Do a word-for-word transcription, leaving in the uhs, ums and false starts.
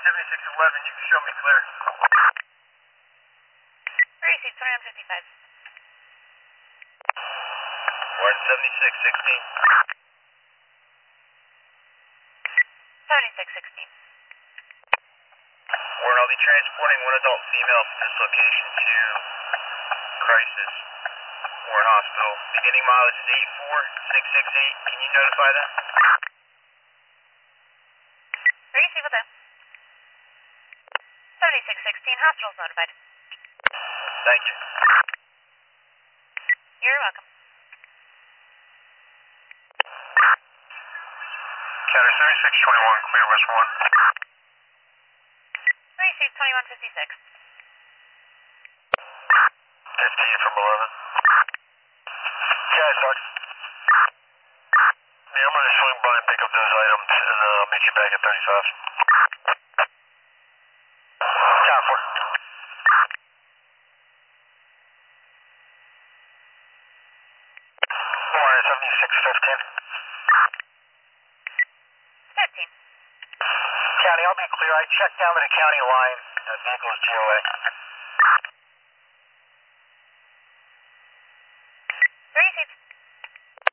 seventy-six eleven, you can show me clear. Gracie, twenty-one fifty-five. Warren seventy-six sixteen. seventy-six sixteen. Warren, I'll be transporting one adult female from this location to Crisis, Warren Hospital. Beginning mileage is eighty-four six sixty-eight. Can you notify them? Gracie, with them. seventy-six sixteen, hospital's notified. Thank you. You're welcome. Counter seventy-six twenty-one, clear West one. Gracie, twenty-one fifty-six. fifteen from eleven. Yeah, Sarge. Yeah, I'm going to swing by and pick up those items and uh, meet you back at thirty-five. Count four. Warren seventy-six fifteen. fifteen. County, I'll be clear. I checked down to the county line. That vehicle is G O A.